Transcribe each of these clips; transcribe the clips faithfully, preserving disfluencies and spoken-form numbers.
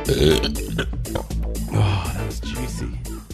Oh, that was juicy.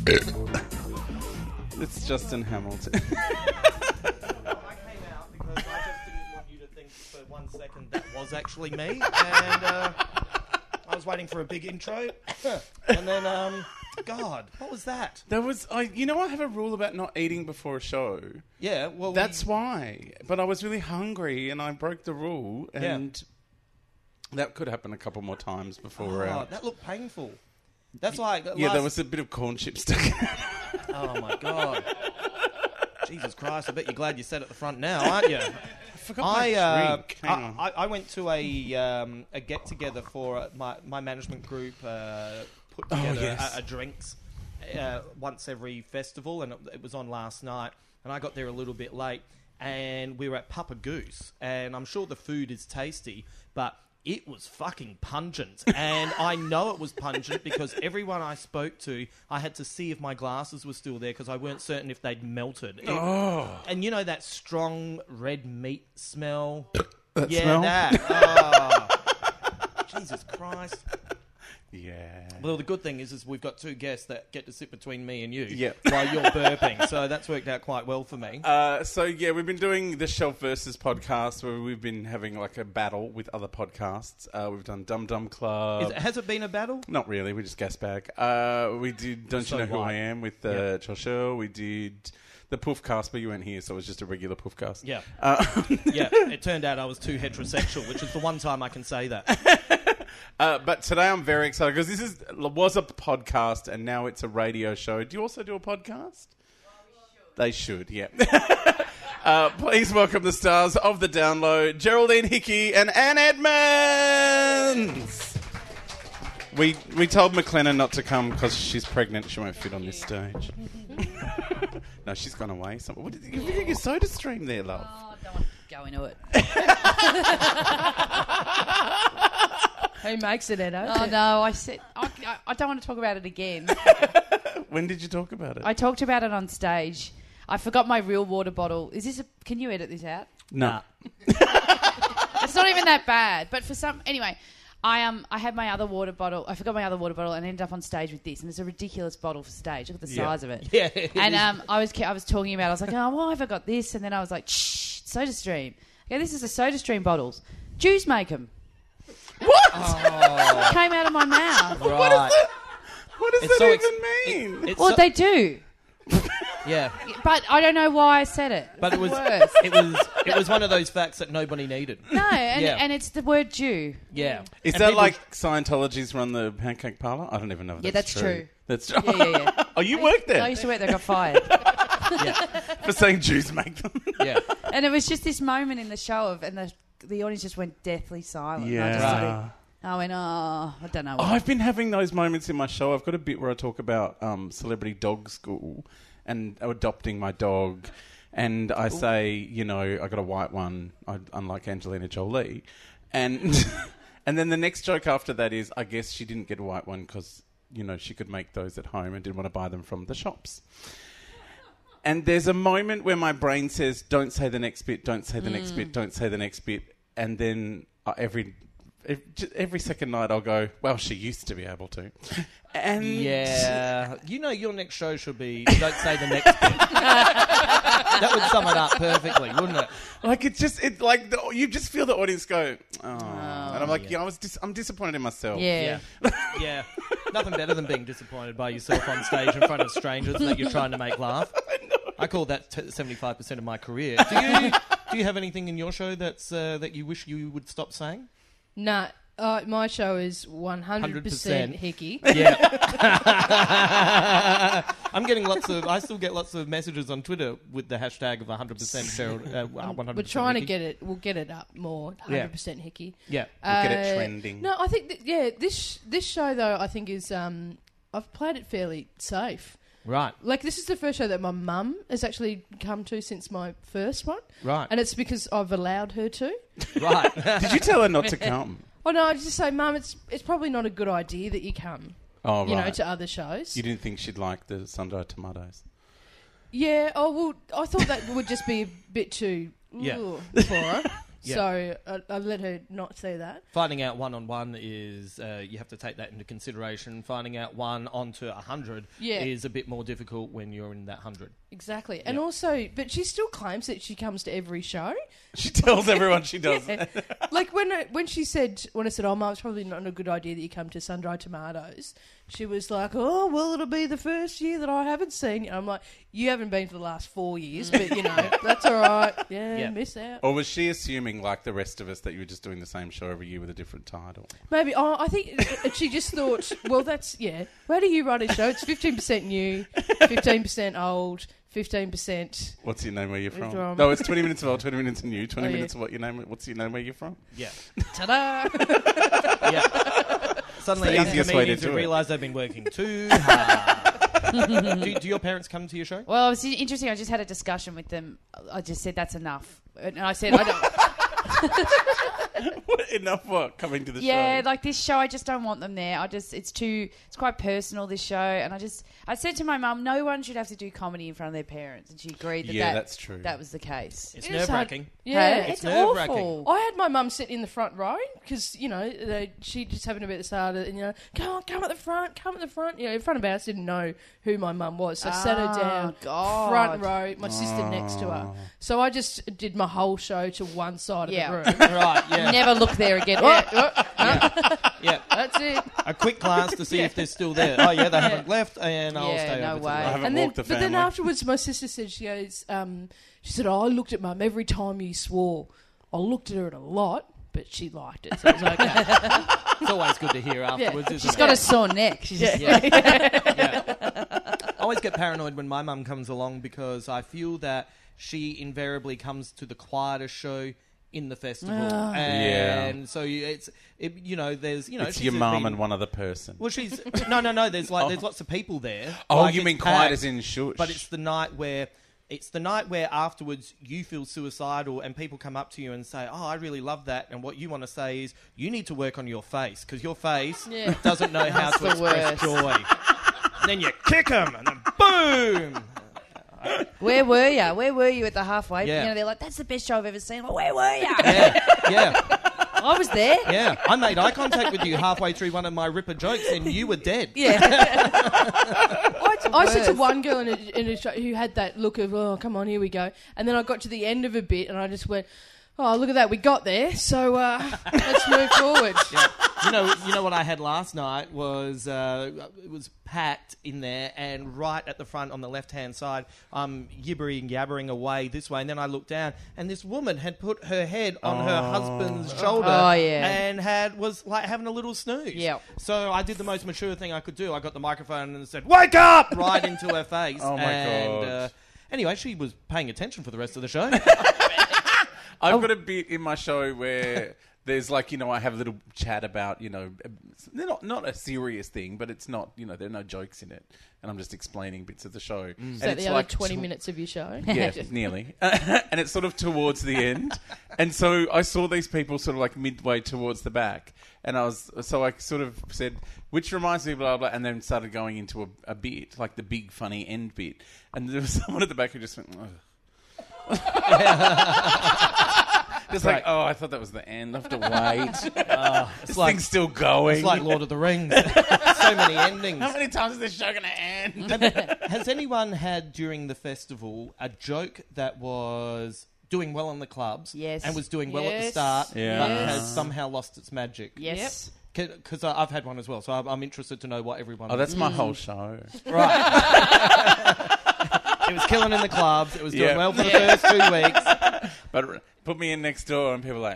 It's Justin Hamilton. I came out because I just didn't want you to think for one second that was actually me, and uh, I was waiting for a big intro, and then, um, God, what was that? That was, I. You know, I have a rule about not eating before a show. Yeah, well, That's we, why. But I was really hungry, and I broke the rule, and Yeah. that could happen a couple more times before we're oh, out. that looked painful. That's like Yeah, last... there was a bit of corn chip stuck in it. Oh my God! Jesus Christ! I bet you're glad you sat at the front now, aren't you? I forgot my I, uh, drink. Hang I, on. I I went to a um, a get together for uh, my my management group uh, put Oh, together yes. a, a drinks uh, once every festival, and it, it was on last night, and I got there a little bit late, and we were at Papa Goose, and I'm sure the food is tasty, but it was fucking pungent, and I know it was pungent because everyone I spoke to, I had to see if my glasses were still there because I weren't certain if they'd melted. It- Oh. And you know that strong red meat smell? That yeah, smell? that. Oh. Jesus Christ. Yeah. Well, the good thing is, is we've got two guests that get to sit between me and you Yep. while you're burping, so that's worked out quite well for me. Uh, so, yeah, we've been doing the Shelf Versus podcast where we've been having like a battle with other podcasts. Uh, we've done Dum Dum Club. Is it, has it been a battle? Not really, we just gas bag. Uh, we did Don't So You Know Who what? I Am with uh, Yep. Joshua. We did the Poofcast, but you weren't here, so it was just a regular Poofcast. Yeah. Uh, Yeah, it turned out I was too heterosexual, which is the one time I can say that. uh, but today I'm very excited because this is was a podcast and now it's a radio show. Do you also do a podcast? They should, yeah. uh, please welcome the stars of The Download, Geraldine Hickey and Anne Edmonds. We we told McLennan not to come because she's pregnant. She won't fit on this stage. No, she's gone away. So, what did you think your soda stream there, love? Oh, don't want to go into it. Who makes it, Edo? Oh, no, I said... I, I, I don't want to talk about it again. When did you talk about it? I talked about it on stage. I forgot my real water bottle. Is this a... Can you edit this out? No. It's not even that bad. But for some... Anyway, I um I had my other water bottle. I forgot my other water bottle and ended up on stage with this. And it's a ridiculous bottle for stage. Look at the Yeah. size of it. Yeah. it And is. um, I was I was talking about it. I was like, oh, why have I got this? And then I was like, shh, SodaStream. Okay, this is the SodaStream bottles. Jews make them. What? Oh, Came out of my mouth. right. What is that? What does It's that so even ex- mean? It- it's Well, so- they do. Yeah. But I don't know why I said it. But it was Worse. it was it was one of those facts that nobody needed. No, and, Yeah. and it's the word Jew. Yeah. Is And that people- like Scientology's run the pancake parlor? I don't even know if Yeah, that's, that's true. That's true. Yeah, yeah, yeah. Oh, you worked there I used to work there, I got fired. Yeah. for saying Jews make them. Yeah. And it was just this moment in the show of, and the the audience just went deathly silent. And I, just Yeah. sort of- I went, oh, I don't know. Oh, What. I've been having those moments in my show. I've got a bit where I talk about um, celebrity dog school and adopting my dog. And I say, you know, I got a white one, I, unlike Angelina Jolie. And and then the next joke after that is, I guess she didn't get a white one because, you know, she could make those at home and didn't want to buy them from the shops. And there's a moment where my brain says, don't say the next bit, don't say the next bit, don't say the next bit. And then uh, every... Every, every second night I'll go, well, she used to be able to. And Yeah. You know your next show should be don't say the next bit. That would sum it up perfectly, wouldn't it? like it's just it like the, you just feel the audience go, oh, and I'm like, yeah, yeah. I was dis- I'm disappointed in myself. Yeah. Yeah. Yeah. Nothing better than being disappointed by yourself on stage in front of strangers that you're trying to make laugh. I call that t- seventy-five percent of my career. Do you do you have anything in your show that's uh, that you wish you would stop saying? Nah, uh, my show is one hundred percent one hundred percent. hickey. Yeah. I'm getting lots of... I still get lots of messages on Twitter with the hashtag of one hundred percent Gerald, uh, one hundred percent We're trying to Hickey. get it. We'll get it up more. one hundred percent hickey. Yeah. We'll get it Uh, trending. No, I think that, yeah. This this show though, I think is um, I've played it fairly safe. Right. Like this is the first show that my mum has actually come to since my first one, Right. and it's because I've allowed her to. Right. Did you tell her not to come? Oh no, I just say, Mum, it's it's probably not a good idea that you come, Oh, you know, right. to other shows. You didn't think she'd like the sun-dried tomatoes? Yeah. Oh well, I thought that would just be a bit too Yeah. ugh, for her. Yeah. So I, I let her not say that. Finding out one on one is uh, you have to take that into consideration. Finding out one onto a hundred Yeah. is a bit more difficult when you're in that hundred. Exactly. And Yeah. also, but she still claims that she comes to every show. She tells everyone she does. Yeah. Like when I, when she said, when I said, oh, Mum, it's probably not a good idea that you come to Sun-Dried Tomatoes, she was like, oh, well, it'll be the first year that I haven't seen you. I'm like, you haven't been for the last four years, but, you know, that's all right. Yeah, Yeah. miss out. Or was she assuming, like the rest of us, that you were just doing the same show every year with a different title? Maybe. Oh, I think she just thought, well, that's, yeah. Where do you run a show? It's fifteen percent new, fifteen percent old, fifteen percent... What's your name? Where you're from? From. No, it's twenty minutes of old, twenty minutes of new, twenty Oh, yeah. minutes of what your name. What's your name? Where you're from? Yeah. Ta-da! Yeah. Suddenly, It's the young easiest way to comedians do have it. realised they've been working too hard. do, do your parents come to your show? Well, it was interesting. I just had a discussion with them. I just said that's enough, and I said I don't. What, enough what? Coming to the Yeah, show? like this show, I just don't want them there. I just, it's too, it's quite personal, this show. And I just, I said to my mum, no one should have to do comedy in front of their parents. And she agreed that Yeah, that, that's true. that was the case. It's It is nerve-wracking. Yeah. Hey, It's it's nerve-wracking. awful. I had my mum sit in the front row because, you know, they, she just happened to be at the start of it, and, you know, come on, come at the front, come at the front. You know, in front of us didn't know who my mum was. So I sat her Oh, down, God. front row, my sister next to her. Oh. So I just did my whole show to one side of Yeah. the room. Right, yeah. Never look there again. Yeah, oh, yeah. yeah. that's it. A quick glance to see if they're still there. Oh, yeah, they haven't left, and I'll Yeah, stay no over to way. the I left. haven't And then, walked the but family. then afterwards, my sister said, she goes, um, she said, oh, I looked at Mum every time you swore. I looked at her at a lot, but she liked it, so it was okay. It's always good to hear afterwards, isn't She's it? got a sore neck. She's just, Yeah. Yeah. I always get paranoid when my mum comes along because I feel that she invariably comes to the quieter show in the festival, Ah. and Yeah. so you, it's it, you know there's you know It's she's your mum been- and one other person. Well, she's no no no. There's like there's lots of people there. Oh, Like, you it's mean quiet packed, as in shush? But it's the night where. It's the night where afterwards you feel suicidal and people come up to you and say, oh, I really love that. And what you want to say is, you need to work on your face because your face Yeah. doesn't know how That's to the express worst. joy. And then you kick them and then boom. where were you? Where were you at the halfway? Yeah. You know, they're like, that's the best show I've ever seen. Well, where were you? Yeah, yeah, I was there. yeah. I made eye contact with you halfway through one of my Ripper jokes and you were dead. Yeah. I, I said to worst. one girl in a, in a show who had that look of, oh, come on, here we go. And then I got to the end of a bit and I just went, oh, look at that, we got there. So uh, let's move forward. Yeah. You know, you know what I had last night was uh, it was packed in there, and right at the front on the left-hand side, I'm yibbering yabbering away this way, and then I looked down, and this woman had put her head on her husband's shoulder, Oh, yeah. and had was like having a little snooze. Yeah. So I did the most mature thing I could do. I got the microphone and said, "Wake up!" right into her face. Oh, my and, God. Uh, anyway, she was paying attention for the rest of the show. I've got a bit in my show where there's like, you know, I have a little chat about, you know, they're not not a serious thing, but it's not, you know, there are no jokes in it, and I'm just explaining bits of the show. Is And that it's the other like twenty tw- minutes of your show? Yeah, nearly. And it's sort of towards the end. And so I saw these people sort of like midway towards the back. And I was, so I sort of said, which reminds me, blah, blah, and then started going into a, a bit, like the big funny end bit. And there was someone at the back who just went, ugh. Just like, oh, I thought that was the end. I have to wait. Uh, This it's like thing's still going. it's like Lord of the Rings. So many endings. How many times is this show going to end? Has anyone had during the festival a joke that was doing well in the clubs Yes. and was doing well at the Yes. start Yeah. but Yes. has somehow lost its magic? Yes. Because I've had one as well, so I'm, I'm interested to know what everyone... Oh, that's my whole show. Right. It was killing in the clubs. It was doing Yeah. well for the first two weeks. But r- put me in next door and people are like,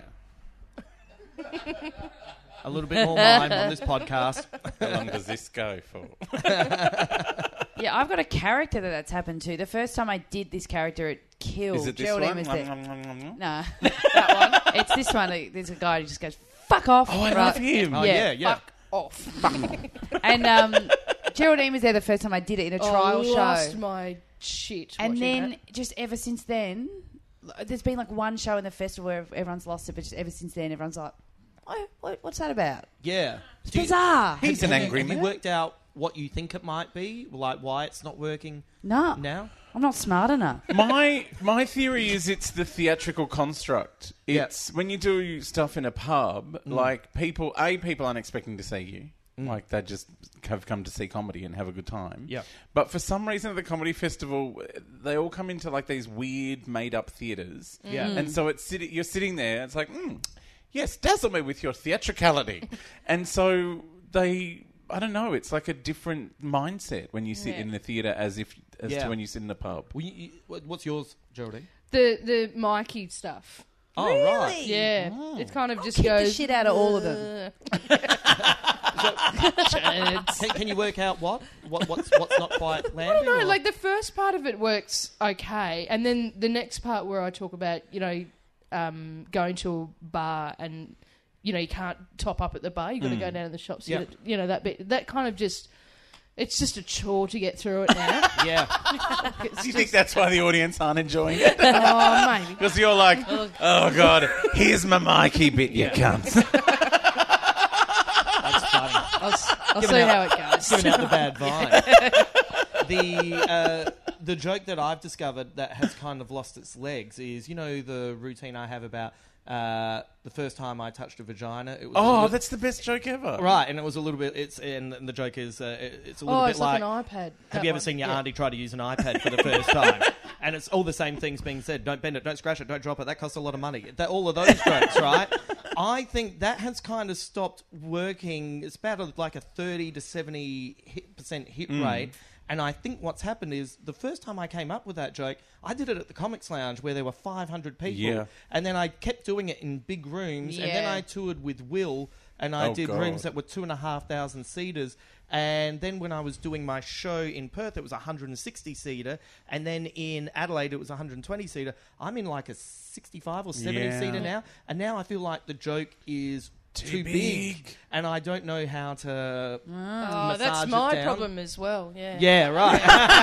A little bit more mime on this podcast. how long does this go for? Yeah, I've got a character that that's happened to. The first time I did this character, it killed. Is it this Geraldine one? was there. Nom, nom, nom, nom. Nah, that one. It's this one. There's a guy who just goes, fuck off. Oh, I Right. love him. Oh, yeah, yeah. Fuck off. And um, Geraldine was there the first time I did it in a Oh, trial I lost show. my shit. And watching then, that. just ever since then, there's been like one show in the festival where everyone's lost it, but just ever since then, everyone's like, "Oh, what, what's that about?" Yeah. It's Do you- bizarre. He's an have angry you, have man. you worked out what you think it might be? Like why it's not working No, now? I'm not smart enough. my my theory is it's the theatrical construct. Yeah. It's when you do stuff in a pub, like people, a people aren't expecting to see you. Like they just have come to see comedy and have a good time. Yeah. But for some reason at the comedy festival, they all come into like these weird made up theatres. Yeah. And so it's sitting, you're sitting there. It's like, mm, yes, dazzle me with your theatricality. And so they, I don't know. It's like a different mindset when you sit Yeah. in a theatre as if as Yeah. to when you sit in a pub. Well, you, you, what- what's yours, Geraldine? The the Mikey stuff. Oh, right. Yeah, Oh. it kind of just kick the goes shit out of all of them. Can, can you work out what? what what's, what's not quite landing? I don't know, or- like the first part of it works okay, and then the next part where I talk about, you know, um, going to a bar and, you know, you can't top up at the bar, you got to go down to the shops, Yeah. you, gotta- you know, that bit, that kind of just, it's just a chore to get through it now. yeah. It's Do you just, think that's why the audience aren't enjoying it? oh, maybe. Because you're like, oh God, here's my Mikey bit, you cunts. That's funny. I'll, s- I'll Giving see out- how it goes. Giving out the bad vibe. the uh, the joke that I've discovered that has kind of lost its legs is, you know, the routine I have about uh, the first time I touched a vagina. It was a Oh, little- that's the best joke ever. right, and it was a little bit. It's and the joke is uh, it- it's a little Oh, bit it's like, an iPad. Have that you ever one. seen your Yeah. auntie try to use an iPad for the first time? And it's all the same things being said. Don't bend it, don't scratch it, don't drop it. That costs a lot of money. That, all of those jokes, right? I think that has kind of stopped working. It's about a, like a thirty to seventy hit, percent hit rate. And I think what's happened is the first time I came up with that joke, I did it at the Comics Lounge where there were five hundred people. Yeah. And then I kept doing it in big rooms. And then Yeah. I toured with Will and I Oh, did God. rooms that were two and a half thousand seaters. And then when I was doing my show in Perth, it was a one hundred sixty seater. And then in Adelaide, it was a one hundred twenty seater. I'm in like a sixty-five or seventy Yeah. seater now. And now I feel like the joke is too, Too big. big. And I don't know how to Oh, massage that's it my down. problem as well. Yeah. Yeah, right.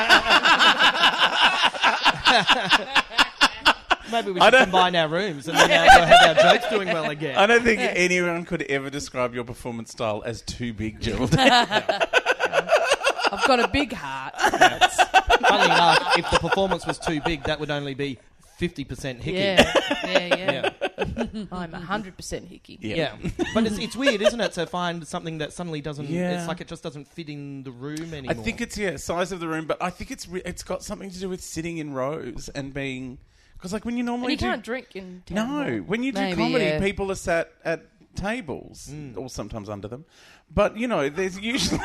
Maybe we I should don't- combine our rooms and then uh, we'll have our jokes doing well again. I don't think anyone could ever describe your performance style as too big, Gerald. I've got a big heart. Funny enough, if the performance was too big, that would only be fifty percent hickey. Yeah, yeah, yeah. Yeah. I'm one hundred percent hickey. Yeah. But it's, it's weird, isn't it, to find something that suddenly doesn't... Yeah. It's like it just doesn't fit in the room I anymore. think it's, yeah, size of the room, but I think it's re- it's got something to do with sitting in rows and being... Because, like, when you And normally you do... can't drink in town No, hall. when you do Maybe, comedy, yeah. people are sat at tables, or sometimes under them. But, you know, there's usually...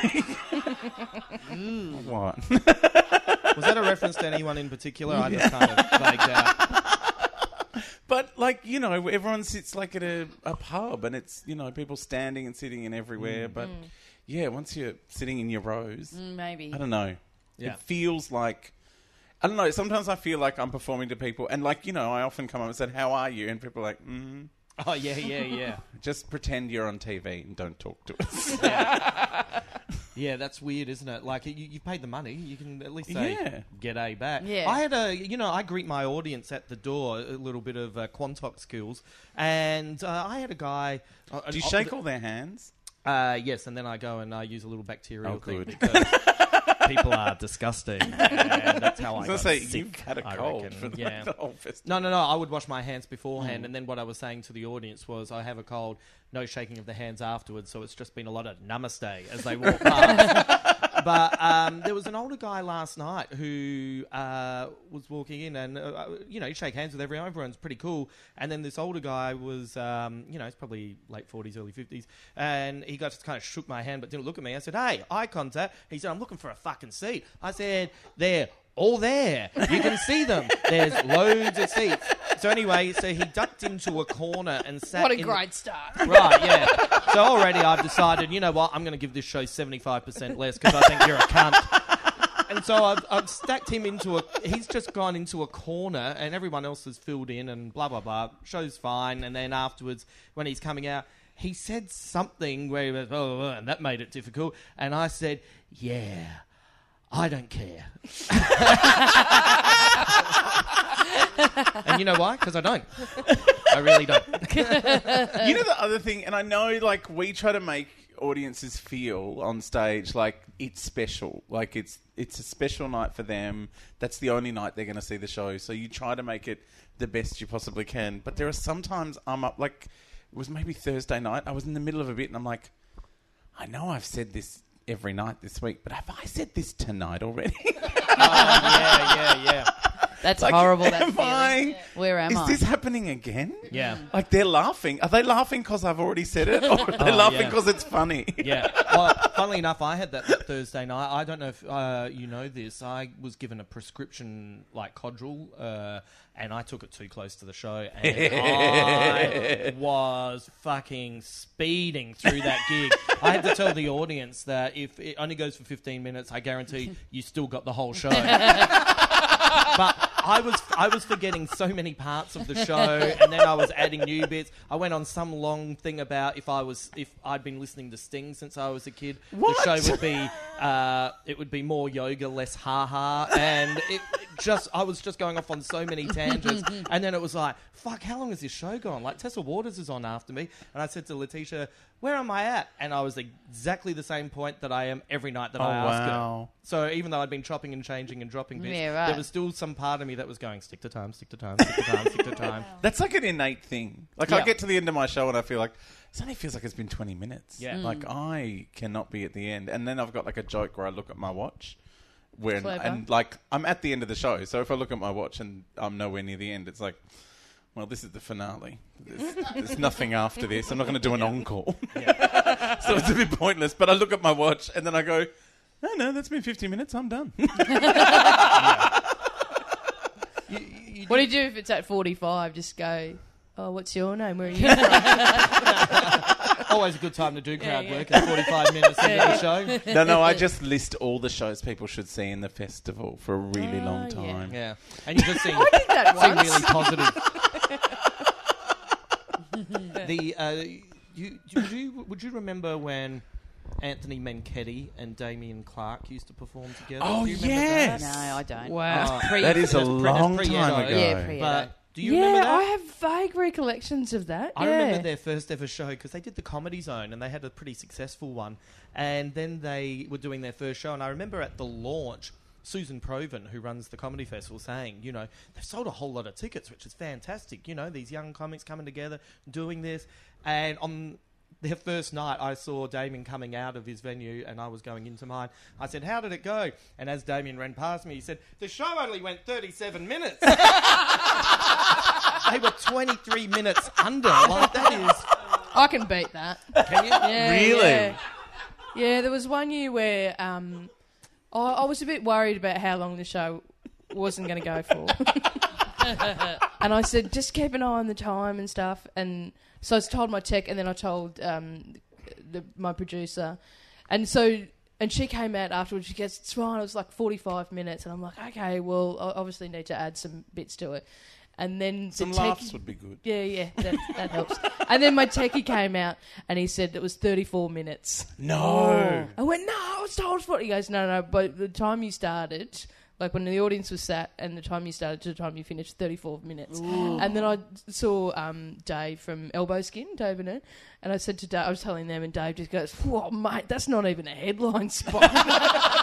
What? Was that a reference to anyone in particular? I just kind of vagued out. But, like, you know, everyone sits, like, at a, a pub, and it's, you know, people standing and sitting in everywhere. But, yeah, once you're sitting in your rows, Mm, maybe. I don't know. Yeah. It feels like... I don't know, sometimes I feel like I'm performing to people, and, like, you know, I often come up and say, how are you? And people are like, mm, Oh, yeah, yeah, yeah. just pretend you're on T V and don't talk to us. Yeah, that's weird, isn't it? Like, you, you paid the money, you can at least say, Yeah. get A back. Yeah. I had a, you know, I greet my audience at the door, a little bit of uh, Quantox skills, and uh, I had a guy... Uh, Do you uh, shake all their hands? Uh, yes, and then I go and I use a little bacterial Oh, thing good. because people are disgusting, and that's how I, I was got going to say, sick, you've had a I cold reckon. for the, yeah. the whole festival. No, no, no. I would wash my hands beforehand, Mm. and then what I was saying to the audience was, I have a cold, no shaking of the hands afterwards. So it's just been a lot of namaste as they walk past. But um, there was an older guy last night who uh, was walking in, and uh, you know, you shake hands with everyone. Everyone's pretty cool. And then this older guy was, um, you know, he's probably late forties, early fifties, and he got just kind of shook my hand, but didn't look at me. I said, "Hey, eye contact." He said, "I'm looking for a fucking seat." I said, "They're all there. You can see them. There's loads of seats." So anyway, so he ducked into a corner and sat. What a in great start. Right, yeah. So already I've decided, you know what, I'm going to give this show seventy-five percent less because I think you're a cunt. And so I've, I've stacked him into a... He's just gone into a corner and everyone else has filled in and blah, blah, blah. Show's fine. And then afterwards, when he's coming out, he said something where he was, oh, oh, and that made it difficult. And I said, yeah, I don't care. And you know why? Because I don't. I really don't. You know the other thing, and I know, like, we try to make audiences feel on stage like it's special, like it's it's a special night for them. That's the only night they're going to see the show. So you try to make it the best you possibly can. But there are sometimes I'm up, like, it was maybe Thursday night. I was in the middle of a bit, and I'm like, I know I've said this every night this week, but have I said this tonight already? Oh, yeah, yeah, yeah. That's Like, horrible. That am feeling. I- Where am Is I? this happening again? Yeah. Like, they're laughing. Are they laughing because I've already said it? Or are they Oh, laughing yeah. because it's funny? Yeah. Well, funnily enough, I had that, that Thursday night. I don't know if uh, you know this. I was given a prescription, like, Codral, uh, and I took it too close to the show, and I was fucking speeding through that gig. I had to tell the audience that if it only goes for fifteen minutes, I guarantee you still got the whole show. But I was I was forgetting so many parts of the show, and then I was adding new bits. I went on some long thing about if I was if I'd been listening to Sting since I was a kid. What? The show would be uh, it would be more yoga, less ha ha, and it, it just I was just going off on so many tangents, and then it was like, fuck, how long has this show gone? Like Tessa Waters is on after me, and I said to Letitia, where am I at? And I was exactly the same point that I am every night that Oh, I ask wow. her. So even though I'd been chopping and changing and dropping bits, Yeah, right. there was still some part of me that was going, stick to time, stick to time, stick to time, stick to time. That's like an innate thing. Like, I Yeah. get to the end of my show and I feel like, it only feels like it's been twenty minutes. Yeah. Mm. Like, I cannot be at the end. And then I've got, like, a joke where I look at my watch. Where, Clever. and, like, I'm at the end of the show. So if I look at my watch and I'm nowhere near the end, it's like, well, this is the finale. There's, there's nothing after this. I'm not going to do an encore. So it's a bit pointless. But I look at my watch and then I go, oh, no, that's been fifty minutes. I'm done. You, you, What do you do if it's at forty-five? Just go, oh, what's your name? Where are you from? always a good time to do crowd Yeah, yeah. work at forty-five minutes into the show. No, no, I just list all the shows people should see in the festival for a really Oh, long yeah. time. Yeah. And you just seem, I did that seem once. really positive. the uh, you, would you would you remember when Anthony Menchetti and Damien Clark used to perform together? Oh, Do you remember yes. No, I don't. Wow. Uh, Pre- That is a That's pre- long that's time pre-Edo. ago. Yeah, pre- But do you yeah, remember that? I have vague recollections of that. I yeah. remember their first ever show because they did the Comedy Zone and they had a pretty successful one. And then they were doing their first show. And I remember at the launch, Susan Proven, who runs the Comedy Festival, saying, you know, they've sold a whole lot of tickets, which is fantastic. You know, these young comics coming together, doing this. And on their first night, I saw Damien coming out of his venue and I was going into mine. I said, how did it go? And as Damien ran past me, he said, the show only went thirty-seven minutes. They were twenty-three minutes under. Like, that is... I can beat that. Can you? Yeah, Really? Yeah. Yeah, there was one year where um, I, I was a bit worried about how long the show wasn't going to go for. And I said, just keep an eye on the time and stuff. And so I told my tech, and then I told um, the, my producer. And so... And she came out afterwards. She goes, it's fine. It was like forty-five minutes. And I'm like, okay, well, I obviously need to add some bits to it. And then Some the tech- laughs would be good. Yeah, yeah, that, that helps. And then my techie came out and he said it was thirty-four minutes. No. I went, no, I was told forty. He goes, no, no, but the time you started, like when the audience was sat and the time you started to the time you finished, thirty-four minutes. And then I saw um, Dave from Elbow Skin, Dave and Ed, and I said to Dave, I was telling them, and Dave just goes, whoa, mate, that's not even a headline spot.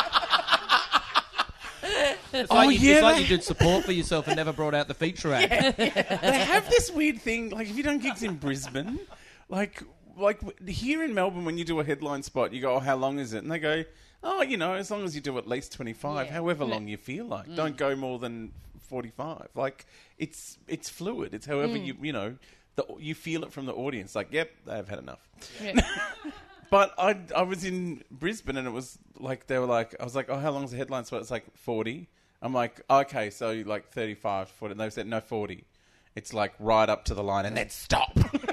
It's Oh, like, you, yeah, it's like they- you did support for yourself and never brought out the feature act. They have this weird thing, like if you done gigs in Brisbane, like like w- here in Melbourne, when you do a headline spot, you go, oh, how long is it? And they go, oh, you know, as long as you do at least twenty-five, Yeah. however long you feel like. Don't go more than forty-five. Like, it's it's fluid. It's however you, you know, the, you feel it from the audience. Like, yep, they've had enough. Yeah. But I I was in Brisbane and it was like, they were like, I was like, oh, how long's the headline spot? It's like forty. I'm like, okay, so like thirty-five, forty. And they said, no, forty. It's like right up to the line and then stop.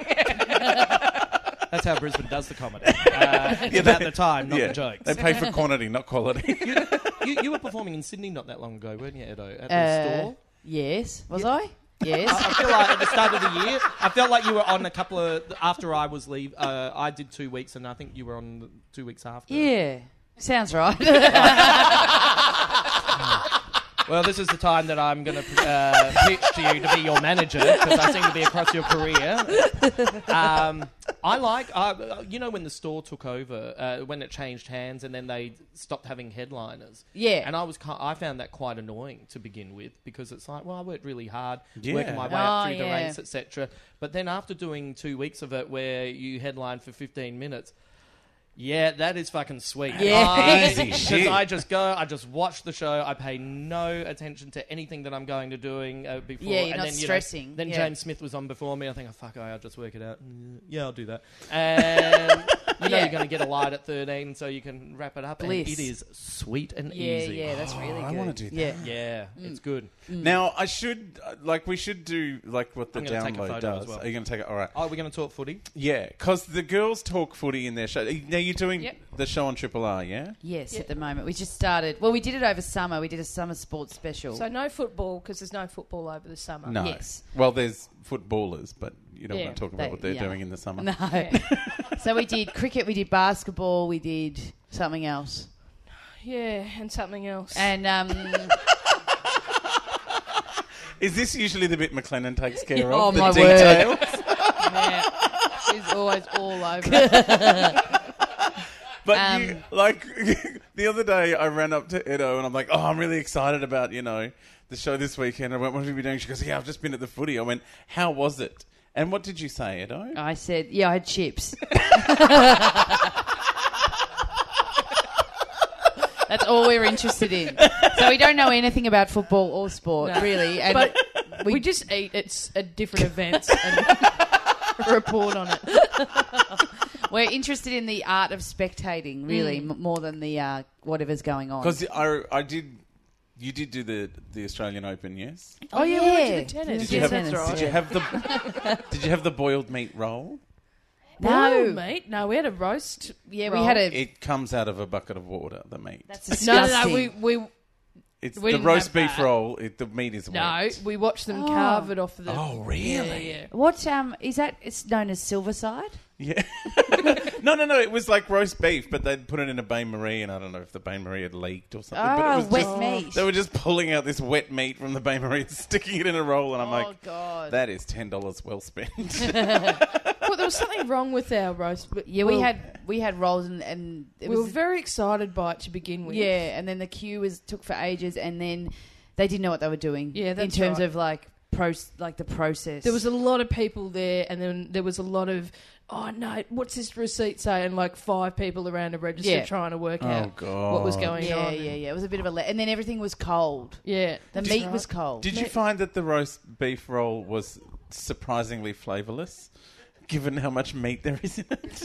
That's how Brisbane does the comedy. Uh, it's about the time, not the jokes. They pay for quantity, not quality. You, you, you were performing in Sydney not that long ago, weren't you, Edo? At the Uh, store? Yes. Was I? Yes. I feel like at the start of the year, I felt like you were on a couple of... After I was leave, uh, I did two weeks, and I think you were on the two weeks after. Yeah. Sounds right. Well, this is the time that I'm going to uh, pitch to you to be your manager, because I seem to be across your career. Um, I like, uh, you know, when the store took over, uh, when it changed hands, and then they stopped having headliners. Yeah. And I was, ki- I found that quite annoying to begin with, because it's like, well, I worked really hard, Yeah. working my way Oh, up through the yeah. ranks, et cetera. But then after doing two weeks of it, where you headline for fifteen minutes. Yeah, that is fucking sweet. Yeah. Easy Because shit. I just go, I just watch the show, I pay no attention to anything that I'm going to doing uh, before. Yeah, you're and not then, you know, stressing. then Yeah. James Smith was on before me. I think, oh, fuck, I'll just work it out. Mm, Yeah, I'll do that. And you know Yeah. you're going to get a light at thirteen, so you can wrap it up. Bliss. And it is sweet and Yeah, easy. yeah, that's really Oh, I good. wanna do that. Yeah. Yeah, it's good. Now, I should, uh, like, we should do, like, what the I'm gonna take a download photo does. as well. Are you going to take it? All right. Oh, we're going to talk footy? Yeah, because the girls talk footy in their show. Now, you're doing Yep. the show on Triple R, yeah? Yes, Yeah. at the moment. We just started. Well, we did it over summer. We did a summer sports special. So no football because there's no football over the summer. No. Yes. Well, there's footballers, but you don't Yeah, want to talk about they- what they're yeah. doing in the summer. No. Yeah. So we did cricket, we did basketball, we did something else. Yeah, and something else. And um, Is this usually the bit McLennan takes care Oh, of? The my word. details? yeah, she's always all over it. But Um, you, like the other day, I ran up to Edo and I'm like, "Oh, I'm really excited about you know the show this weekend." I went, "What have you been doing?" She goes, "Yeah, I've just been at the footy." I went, "How was it?" And what did you say, Edo? I said, yeah, I had chips. That's all we're interested in. So we don't know anything about football or sport, No. really. And But we, we just eat at, at different events and report on it. we're interested in the art of spectating, really, Mm. m- more than the uh, whatever's going on. Because I, I did, you did do the the Australian Open, yes? Oh, yeah, we went to the tennis. Did you Yes, have, that's right. did you have the did you have the boiled meat roll? No. No, mate. No, we had a roast. Yeah, we roll. had a... It comes out of a bucket of water. The meat. That's No, disgusting. no, no. We, we It's we the didn't roast have beef that. roll. It, the meat is no, wet. we watched them Oh. carve it off the. Oh, really? Yeah, yeah. What um is that? It's known as Silverside. Yeah. no, no, no. It was like roast beef, but they'd put it in a bain marie, and I don't know if the bain marie had leaked or something. but it Oh, was wet just, meat. They were just pulling out this wet meat from the bain marie and sticking it in a roll, and I'm Oh like, God. that is ten dollars well spent. Well, there was something wrong with our roast. But Yeah, we well, had we had rolls and, and it We was were very excited by it to begin with. yeah, and then the queue was took for ages, and then they didn't know what they were doing. Yeah, that's in terms right. of like pro like the process. There was a lot of people there, and then there was a lot of, oh no, what's this receipt say? And like five people around a register Yeah. trying to work Oh, out God. what was going yeah, on. yeah, yeah. It was a bit of a le- and then everything was cold. Yeah. The That's meat right. was cold. Did you find that the roast beef roll was surprisingly flavourless, given how much meat there is in it?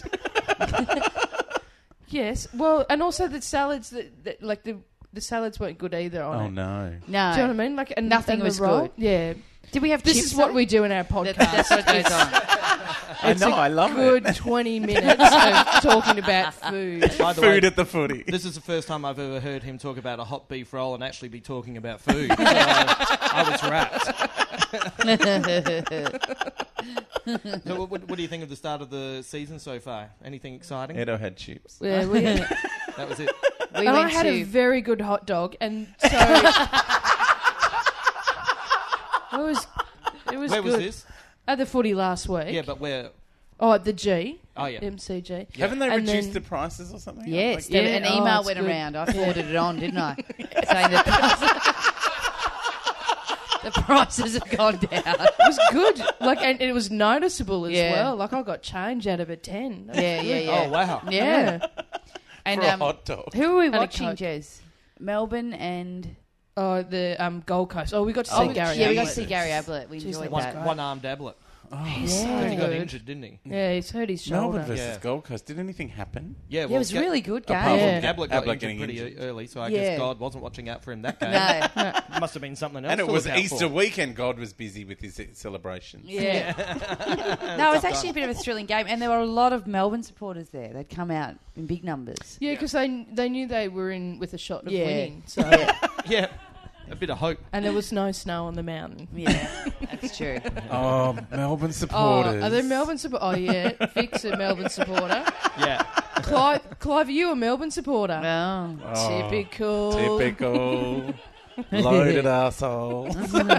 Yes. Well, and also the salads that, that like the the salads weren't good either on Oh it. no! No. Do you know what I mean? Like and, Nothing and the was roll- good. Yeah. Did we have This chips is what though? we do in our podcast. That- that's what goes on. I It's know, a I love good it. twenty minutes of talking about food. By the Food way, at the footy. this is the first time I've ever heard him talk about a hot beef roll and actually be talking about food. So I was wrapped. So what, what do you think of the start of the season so far? Anything exciting? Edo had chips. Yeah, we, and That was it. We I went had to a very good hot dog, and so it was. It was Where good. was this? At the footy last week. Yeah, but where? Oh, at the G. Oh, yeah. M C G. Haven't they And reduced then- the prices or something? Yes, Like- there- Yeah, an oh, email it's went good. around. I forwarded it on, didn't I? Saying that the prices have gone down. It was good. Like, and it was noticeable as Yeah. well. Like, I got change out of a ten. That was Yeah, yeah, good. yeah. Oh, wow. Yeah. And for a um, hot dog. who were we And a watching, Coke. Jez? Melbourne and Oh, the um, Gold Coast. Oh, we got to see oh, Gary. yeah, we got to Ablett. see Gary Ablett. We Jeez, enjoyed that One, was that. one-armed Ablett. He's so He got good. injured, didn't he? Yeah, he's hurt his shoulder. Melbourne versus Yeah. Gold Coast. Did anything happen? Yeah, well, Yeah, it was a Ga- really good game. Apart Yeah. from Ablett got Ablett injured getting pretty injured. early, so I Yeah. guess God wasn't watching out for him that game. No. Must have been something else. And it to was look out Easter for. weekend. God was busy with his celebrations. Yeah. no, it was actually a bit of a thrilling game, and there were a lot of Melbourne supporters there. They'd come out in big numbers. Yeah, because they they knew they were in with a shot of Yeah. winning. So, Yeah, a bit of hope. and there was no snow on the mountain. Yeah, that's true. Oh, Melbourne Oh, supporters. are there Melbourne supporter? Oh yeah, Vic's a Melbourne supporter. Yeah. Clive, Clive, are you a Melbourne supporter? Oh. Oh, Typical. Typical. Loaded arsehole.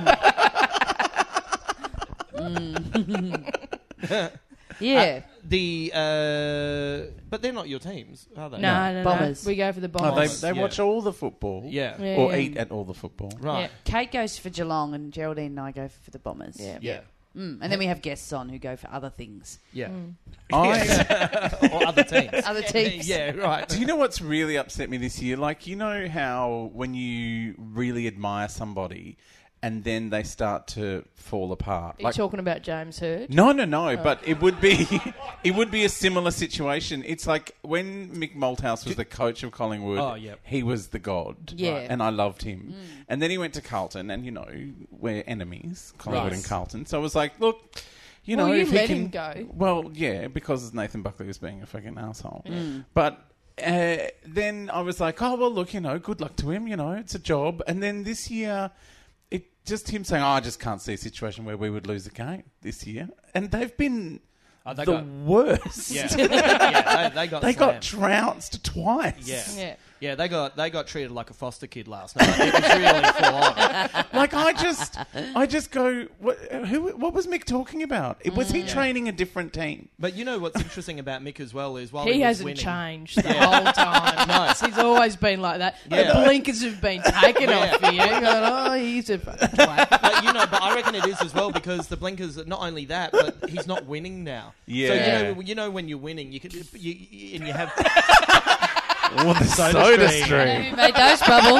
Yeah. The uh, but they're not your teams, are they? No, no, no. Bombers. We go for the Oh, Bombers. they they Yeah. watch all the football. Yeah. Yeah, Or yeah. eat at all the football. Right. Yeah. Kate goes for Geelong and Geraldine and I go for the Bombers. Yeah. Yeah. Mm. And then we have guests on who go for other things. Yeah. I, Or other teams. Other teams. Yeah, right. do you know what's really upset me this year? Like, you know how when you really admire somebody and then they start to fall apart? Are you Like, talking about James Hird? no, no, no. But it would be, it would be a similar situation. It's like when Mick Malthouse was the coach of Collingwood. Oh, yeah. He was the god. Yeah. And I loved him. And then he went to Carlton, and you know we're enemies, Collingwood Right. and Carlton. So I was like, look, you Well, know, you if let he him can, go. Well, yeah, because Nathan Buckley was being a fucking asshole. But. Uh, then I was like, oh, well, look, you know, good luck to him, you know, it's a job. And then this year, it just him saying, oh, I just can't see a situation where we would lose a game this year. And they've been Oh, they the got- worst. Yeah. yeah, they, they got They got slammed. trounced twice. Yeah. Yeah. Yeah, they got they got treated like a foster kid last night. It was really full on. Like, I just, I just go, what, who, what was Mick talking about? It, was he training a different team? But you know what's interesting about Mick as well is while He, he, was hasn't winning, changed the Yeah. whole time. No. He's always been like that. Yeah. The blinkers have been taken Yeah. off for you. You're going, oh, he's a fucking twat. But you know, but I reckon it is as well because the blinkers. Not only that, but he's not winning now. Yeah. So you know, you know when you're winning, you can you, you, and you have Oh, the Soda soda stream. stream. I know who made those bubbles.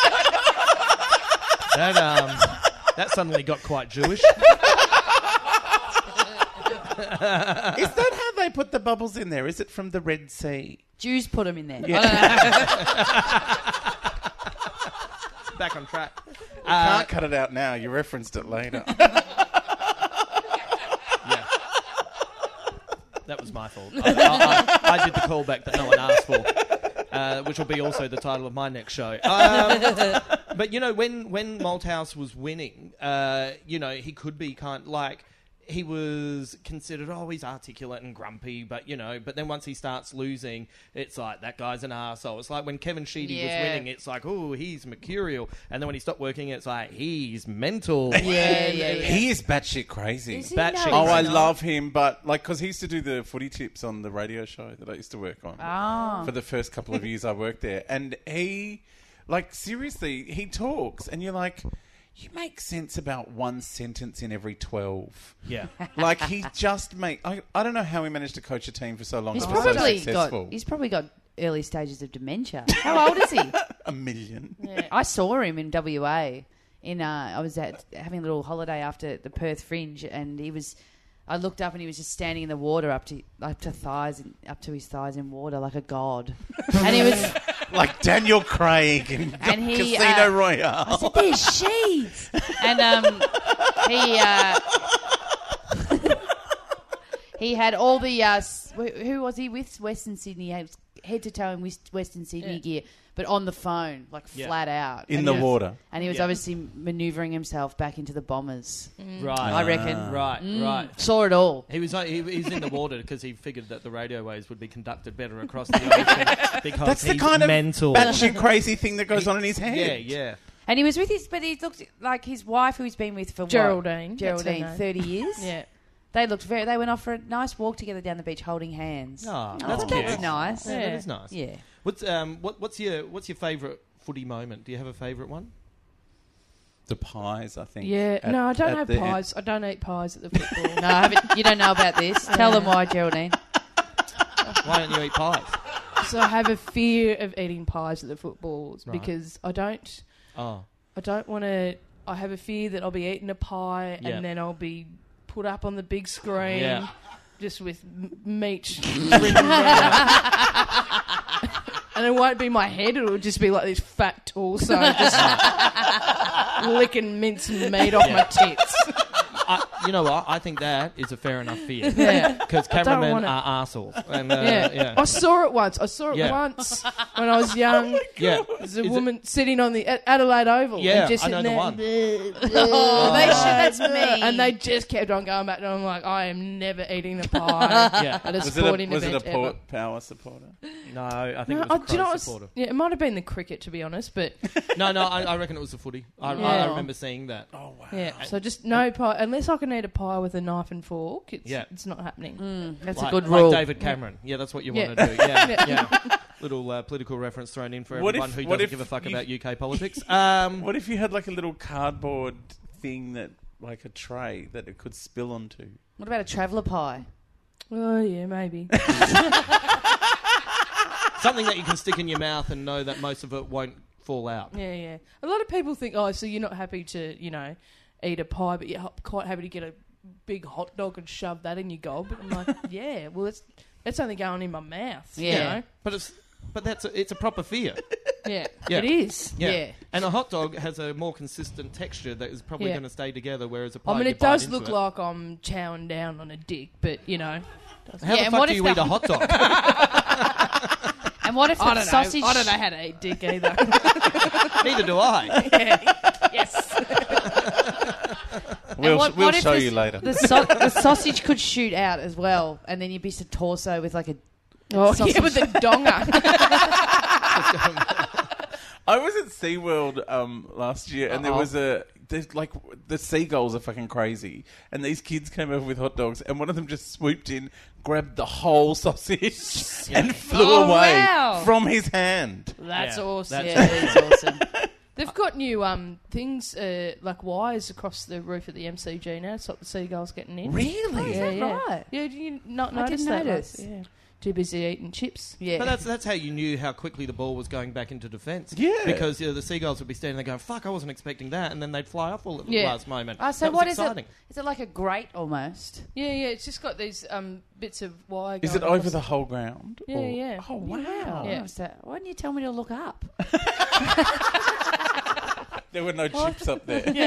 that. Um, that suddenly got quite Jewish. Is that how they put the bubbles in there? Is it from the Red Sea? Jews put them in there. Yeah. I don't know. Back on track. Can't Uh, cut it out now. You referenced it later. yeah. That was my fault. I, I, I, I did the callback that no one asked for, uh, which will be also the title of my next show. Um, but you know, when when Malthouse was winning, uh, you know, he could be kind like. He was considered, oh, he's articulate and grumpy, but, you know, but then once he starts losing, it's like, that guy's an arsehole. It's like when Kevin Sheedy Yeah. was winning, it's like, oh, he's mercurial. And then when he stopped working, it's like, he's mental. Yeah, yeah, yeah. He is batshit crazy. Is he? Batshit No, Oh, I he's not. love him, but like, because he used to do the footy tips on the radio show that I used to work on Oh. for the first couple of years I worked there, and he, like, seriously, he talks, and you're like, you make sense about one sentence in every twelve. Yeah. Like, he just make. I, I don't know how he managed to coach a team for so long. He's and was probably so successful. got. He's probably got early stages of dementia. How old is he? A million. Yeah. I saw him in W A. In uh, I was at having a little holiday after the Perth Fringe, and he was. I looked up and he was just standing in the water up to up to thighs, in, up to his thighs in water like a god, and he was. Like Daniel Craig in And he, Casino uh, Royale. I said, "There's sheets," and um, he uh, he had all the uh, s- wh- who was he with? Western Sydney, he had head to toe in West- Western Sydney Yeah. gear, but on the phone, like Yeah. flat out In And the he was- water. and he was Yeah. obviously manoeuvring himself back into the Bombers. Right. I reckon. Right, Mm, right. Saw it all. He was like, he, he's in the water because he figured that the radio waves would be conducted better across the ocean because That's the he's kind of mental. batshit crazy thing that goes on in his head. Yeah, yeah. And he was with his, but he looked like his wife, who he's been with for what? Geraldine. That's her Geraldine, name. thirty years. Yeah. They looked very. They went off for a nice walk together down the beach, holding hands. Oh, Oh, that's that's cute. nice. Yeah, Yeah. that is nice. Yeah. What's um what what's your what's your favourite footy moment? Do you have a favourite one? The pies, I think. Yeah. at- no, I don't at have the pies. I don't eat pies at the football. No, I haven't, you don't know about this. Tell them why, Geraldine. Why don't you eat pies? So I have a fear of eating pies at the footballs Right. because I don't. Oh, I don't want to. I have a fear that I'll be eating a pie Yeah. and then I'll be put up on the big screen Yeah. just with m- meat written down. And it won't be my head, it'll just be like this fat torso just licking minced meat off Yeah. my tits. I, you know what? I think that is a fair enough fear. Yeah. Because don't cameramen wanna- are arseholes. And, uh, Yeah. yeah. I saw it once. I saw it Yeah. once when I was young. Yeah. There's a Is it- woman sitting on the Ad- Adelaide Oval. Yeah, and just I know sitting the there, one. Oh, they should. That's me. And they just kept on going back, and I'm like, I am never eating the pie Yeah. at a Was it a, sporting was it a event po- ever. power supporter? No, I think No, it was oh, a do you know Crows what's- supporter. Yeah, it might have been the cricket, to be honest, but No, no, I, I reckon it was the footy. I, I, I Yeah. remember seeing that. Oh, wow. yeah. So just no pie unless I can eat a pie with a knife and fork. It's Yeah. it's not happening. Mm, that's like, a good like rule. David Cameron. Yeah, that's what you Yeah. want to do. Yeah, Yeah. yeah. Little uh, political reference thrown in for What everyone if- who what doesn't if give a fuck you- about U K politics. Um, What if you had like a little cardboard thing that, like a tray that it could spill onto? What about a traveller pie? Oh yeah, maybe. Something that you can stick in your mouth and know that most of it won't fall out. Yeah, yeah. A lot of people think, oh, so you're not happy to, you know, eat a pie, but you're ho- quite happy to get a big hot dog and shove that in your gob. I'm like, yeah, well, it's it's only going in my mouth. Yeah. You know? But it's but that's a, it's a proper fear. Yeah, Yeah. it is. Yeah. Yeah. And a hot dog has a more consistent texture that is probably Yeah. going to stay together, whereas a pie I mean, you it bite does into look it. like I'm chowing down on a dick, but, you know. doesn't- How Yeah, the and fuck what do if you the- eat a hot dog? And what if I the don't sausage? know. I don't know how to eat dick either. Neither do I. Yes. We'll, what- we'll what if show this- you later. The, so- the sausage could shoot out as well, and then you'd be a torso with like a. Oh, sausage. yeah, with the donger. I was at SeaWorld um, last year, and there Uh-oh. was a... There's like the seagulls are fucking crazy, and these kids came over with hot dogs, and one of them just swooped in, grabbed the whole sausage, and flew Oh, away wow. from his hand. That's Yeah, awesome. that's- Yeah, it is awesome. They've got new um things uh, like wires across the roof of the M C G now to stop the seagulls getting in. Really? Is Yeah, that yeah. right? Yeah, did you not I notice didn't that? notice. Like, yeah. Too busy eating chips. Yeah. But that's that's how you knew how quickly the ball was going back into defence. Yeah. Because you know, the seagulls would be standing there going, fuck, I wasn't expecting that, and then they'd fly off all at the Yeah. last moment. Ah, so that was what is exciting. it? Is it like a grate almost? Yeah, yeah. It's just got these um bits of wire. Is going it over across the whole ground? Yeah, Or- yeah. Oh, wow. Yeah. Yeah. So why didn't you tell me to look up? There were no chips up there.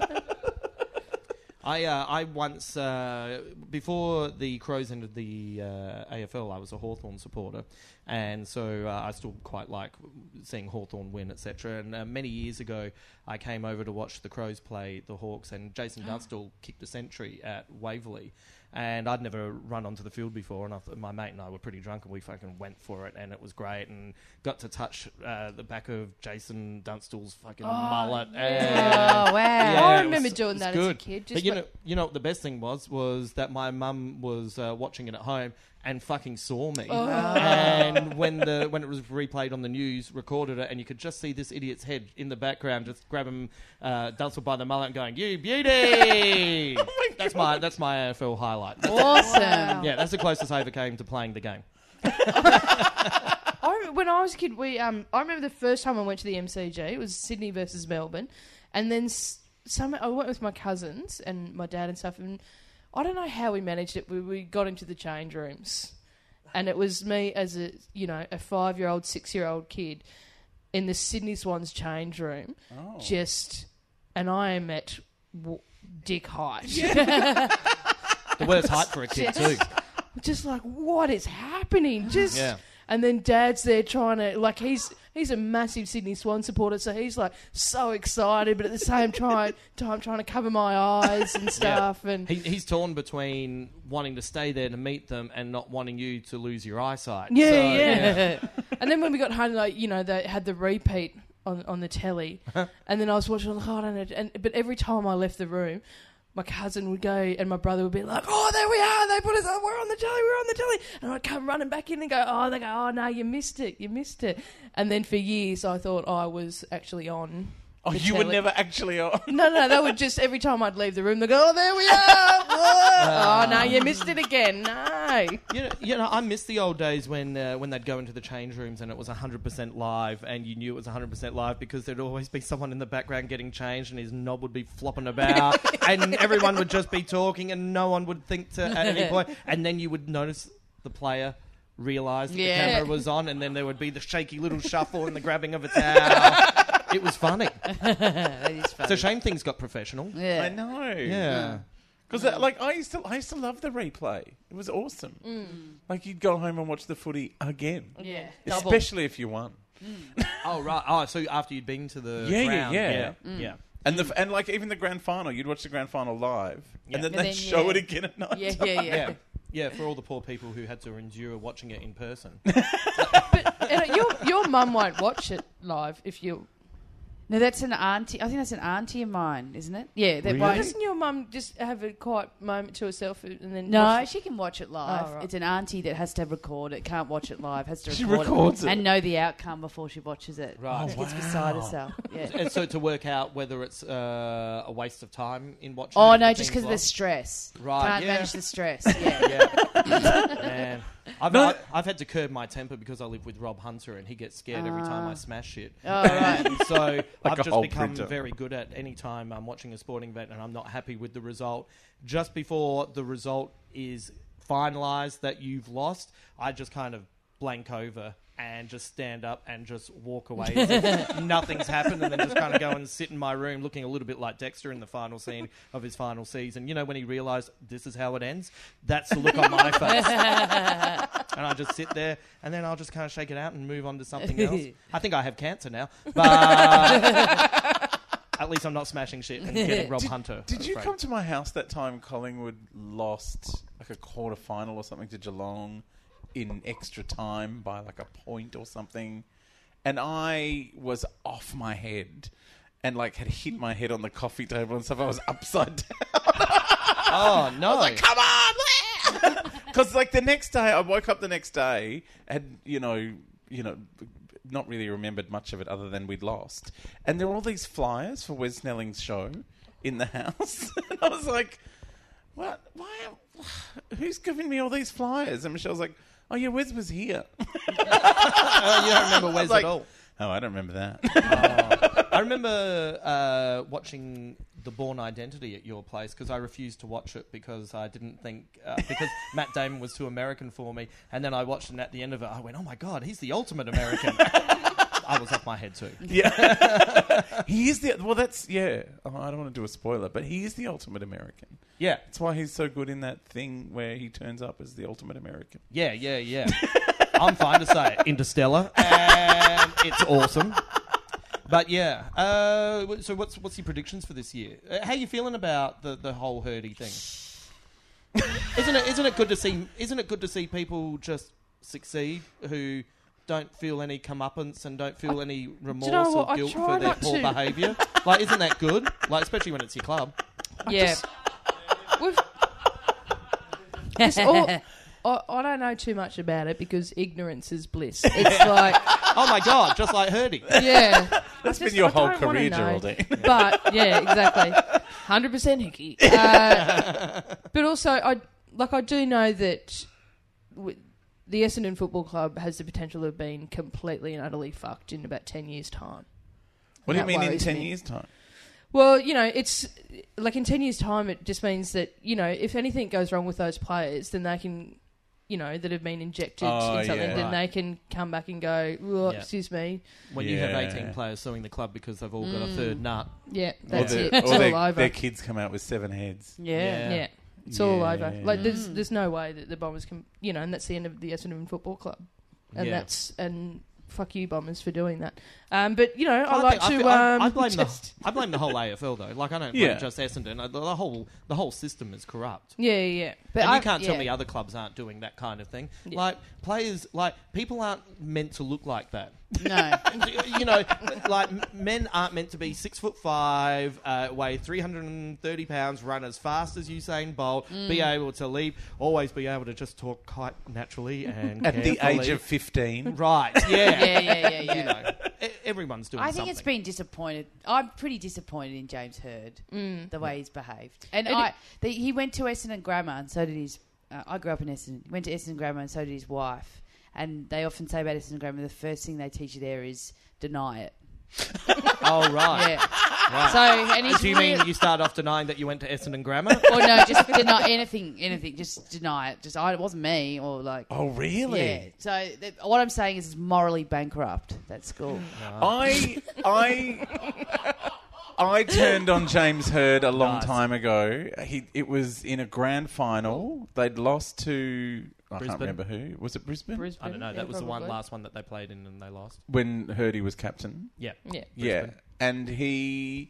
I uh, I once uh, before the Crows entered the uh, A F L, I was a Hawthorn supporter, and so uh, I still quite like seeing Hawthorn win, et cetera. And uh, many years ago, I came over to watch the Crows play the Hawks, and Jason Dunstall kicked a century at Waverley. And I'd never run onto the field before, and I th- my mate and I were pretty drunk, and we fucking went for it, and it was great, and got to touch uh, the back of Jason Dunstall's fucking mullet. Oh, And wow. Yeah, I it remember was- doing it was that good. as a kid. Just But you like- know, you know what the best thing was was that my mum was uh, watching it at home and fucking saw me. Oh. And when the when it was replayed on the news, recorded it, and you could just see this idiot's head in the background, just grab him, uh, Dunstall by the mullet, and going, "You beauty!" that's my that's my A F L highlight. That's- Awesome. yeah, that's the closest I ever came to playing the game. I remember when I was a kid, we um, I remember the first time I went to the M C G. It was Sydney versus Melbourne, and then s- some I went with my cousins and my dad and stuff, and I don't know how we managed it. We we got into the change rooms, and it was me as a you know a five year old, six year old kid in the Sydney Swans change room, Oh. just and I am at w- dick height. The worst height for a kid too. Just like, what is happening? Just Yeah. and then Dad's there trying to like he's he's a massive Sydney Swan supporter, so he's like so excited, but at the same time, time trying to cover my eyes and stuff. And He, he's torn between wanting to stay there to meet them and not wanting you to lose your eyesight. yeah, So, yeah. And then when we got home, like you know, they had the repeat on on the telly, and then I was watching. Like, oh, I don't know. And but every time I left the room, my cousin would go and my brother would be like, "Oh, there we are! They put us on. We're on the telly. We're on the telly." And I'd come running back in and go, "Oh," they go, "Oh no, you missed it. You missed it." And then for years, I thought I was actually on. Oh, the you were telly. never actually on. No, no, they would just every time I'd leave the room, they go, "Oh, there we are! Whoa. Oh no, you missed it again. No." You know, you know, I miss the old days when uh, when they'd go into the change rooms and it was one hundred percent live, and you knew it was one hundred percent live because there'd always be someone in the background getting changed, and his knob would be flopping about, and everyone would just be talking, and no one would think to at any point, and then you would notice the player realise that Yeah. the camera was on, and then there would be the shaky little shuffle and the grabbing of a towel. It was funny. That is funny. It's a shame things got professional. Yeah. I know. Yeah. Because like I used to, I used to love the replay. It was awesome. Mm. Like you'd go home and watch the footy again, Yeah. Double. especially if you won. Oh right. Oh, so after you'd been to the Yeah, yeah, ground, yeah. yeah, Mm. yeah. And the and like even the grand final, you'd watch the grand final live, Yeah. and then And they'd then, show yeah. it again at night. Yeah, yeah, yeah. Yeah, yeah, for all the poor people who had to endure watching it in person. But uh, your your mum won't watch it live if you. No, that's an auntie. I think that's an auntie of mine, isn't it? Yeah, that Really? won't. Doesn't your mum just have a quiet moment to herself and then? No, watch she can watch it live. Oh, right. It's an auntie that has to record it, can't watch it live, has to She record records it. and know the outcome before she watches it. Right. She Oh, gets beside wow. herself. Yeah. And so to work out whether it's uh, a waste of time in watching. Oh it, no, the just things because of the live. stress. Right, Can't yeah. manage the stress. Yeah. Yeah, man. I've, No. I- I've had to curb my temper because I live with Rob Hunter and he gets scared every time I Ah. smash shit. Oh, right. And so I've a just whole become printer. very good at any time I'm watching a sporting event and I'm not happy with the result. Just before the result is finalised that you've lost, I just kind of blank over and just stand up and just walk away as if nothing's happened, and then just kind of go and sit in my room looking a little bit like Dexter in the final scene of his final season. You know, when he realised this is how it ends? That's the look on my face. And I just sit there, and then I'll just kind of shake it out and move on to something else. I think I have cancer now, but at least I'm not smashing shit and getting Rob Hunter. Did you afraid. come to my house that time Collingwood lost like a quarter final or something to Geelong in extra time by like a point or something? And I was off my head and like had hit my head on the coffee table and stuff. I was upside down. Oh, no. I was like, come on! Because like the next day, I woke up the next day and, you know, you know, not really remembered much of it other than we'd lost. And there were all these flyers for Wes Snelling's show in the house. And I was like, what? Why? Who's giving me all these flyers? And Michelle's like, oh, yeah, Wes was here. Oh, you don't remember Wes like, at all? Oh, I don't remember that. Oh. I remember uh, watching The Bourne Identity at your place because I refused to watch it because I didn't think... Uh, because Matt Damon was too American for me. And then I watched it and at the end of it, I went, oh, my God, he's the ultimate American. I was off my head too. Yeah. He is the... Well, that's... Yeah. Oh, I don't want to do a spoiler, but he is the ultimate American. Yeah, That's why he's so good in that thing where he turns up as the ultimate American. yeah, yeah, yeah. I'm fine to say it. Interstellar. And it's awesome. But yeah, uh, so what's what's your predictions for this year? Uh, how are you feeling about the, the whole Hurdy thing? Isn't it isn't it good to see isn't it good to see people just succeed who don't feel any comeuppance and don't feel any remorse know or what? I guilt try for their not poor to. behaviour? Like, isn't that good? Like, especially when it's your club. Yeah. We've, it's all, I, I don't know too much about it because ignorance is bliss. It's like, Oh my God, just like Hurdy. yeah. That's I been just- your I whole don't wanna career, know. Geraldine. But yeah, exactly, hundred percent hickey. Uh, but also, I like I do know that w- the Essendon Football Club has the potential of being completely and utterly fucked in about ten years' time. What do you That mean in worries ten me. years' time? Well, you know, it's like in ten years' time, it just means that, you know, if anything goes wrong with those players, then they can, you know, that have been injected Oh, in something, yeah. then Right. they can come back and go, "Oh, Yeah. excuse me." When you have Yeah. eighteen players suing the club because they've all got a third nut. Yeah, that's or it. their, It's or all their, over. their kids come out with seven heads. Yeah. Yeah. Yeah, it's all Yeah. over. Like, there's there's no way that the Bombers can, you know, and that's the end of the Essendon Football Club, and Yeah. that's and fuck you, Bombers, for doing that. Um, but you know, I, I like think- I to. feel- I, um, I blame just, the I blame the whole A F L though. Like, I don't Yeah. blame just Essendon. Uh, The, the whole the whole system is corrupt. yeah, yeah, yeah. But and I, you can't tell yeah. me other clubs aren't doing that kind of thing. Yeah. Like, players, like people aren't meant to look like that. No. You know, like m- men aren't meant to be six foot five, uh, weigh three hundred and thirty pounds, run as fast as Usain Bolt, be able to leap, always be able to just talk quite naturally and At the carefully. age of fifteen. Right? Yeah, Yeah, yeah, yeah, yeah. You know, e- everyone's doing. I think something. it's been disappointed. I'm pretty disappointed in James Hird, the way he's behaved. And It- I, the, he went to Essendon Grammar, and so did his. Uh, I grew up in Essendon. He went to Essendon Grammar, and so did his wife. And they often say about Essendon Grammar, the first thing they teach you there is deny it. Oh right. Yeah. Right. So, and he's Do you real- mean you start off denying that you went to Essendon Grammar? or no, just deny anything, anything. Just deny it. Just I, it wasn't me, or like. Oh, really? Yeah. So th- what I'm saying is, it's morally bankrupt. That school. I, I, I turned on James Hird a long Nice. time ago. He it was in a grand final. They'd lost to I Brisbane. can't remember who. Was it Brisbane? Brisbane. I don't know. That Yeah, was the one probably. last one that they played in and they lost. When Hirdy was captain. Yeah. Yeah. Yeah. Brisbane. And he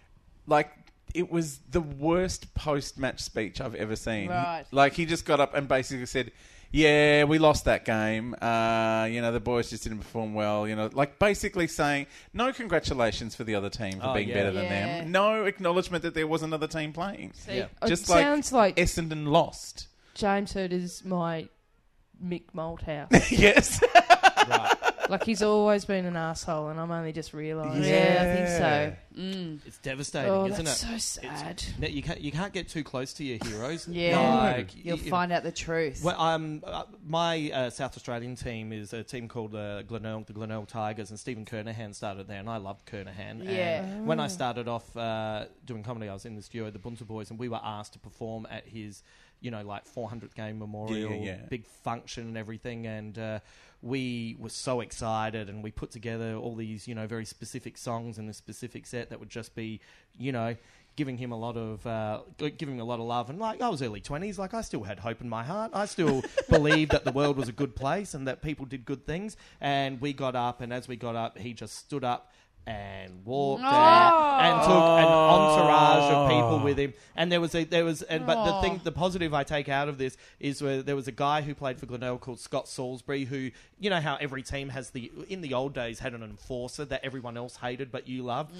like it was the worst post-match speech I've ever seen. Right. Like he just got up and basically said, "Yeah, we lost that game. Uh, you know, the boys just didn't perform well. You know, like basically saying no congratulations for the other team for Oh, being yeah. better than Yeah. them. No acknowledgement that there was another team playing. See, Yeah. it Just like sounds like Essendon lost. James Hird is my Mick Malthouse. Yes. Right. Like he's always been an asshole, and I'm only just realising. Yeah, I think so. Mm. It's devastating, Oh, isn't that's it? so sad. No, you can't you can't get too close to your heroes. Yeah. Like, You'll you- find out the truth. Well, um, uh, my uh, South Australian team is a team called uh, Glenelg, the Glenelg Tigers, and Stephen Kernahan started there, and I loved Kernahan. Yeah. And when I started off uh, doing comedy, I was in this duo, the Bunta Boys, and we were asked to perform at his, you know, like four hundredth game memorial, Yeah, yeah, yeah. big function and everything, and uh, we were so excited, and we put together all these, you know, very specific songs in a specific set that would just be, you know, giving him a lot of uh, g- giving him a lot of love. And like I was early twenties, like I still had hope in my heart. I still believed that the world was a good place and that people did good things. And we got up, and as we got up, he just stood up and walked Oh. out and took an entourage of people Oh. with him. And there was a there was, and, but the Oh. thing, the positive I take out of this is where there was a guy who played for Glenelg called Scott Salisbury, who, you know how every team has the, in the old days, had an enforcer that everyone else hated but you loved,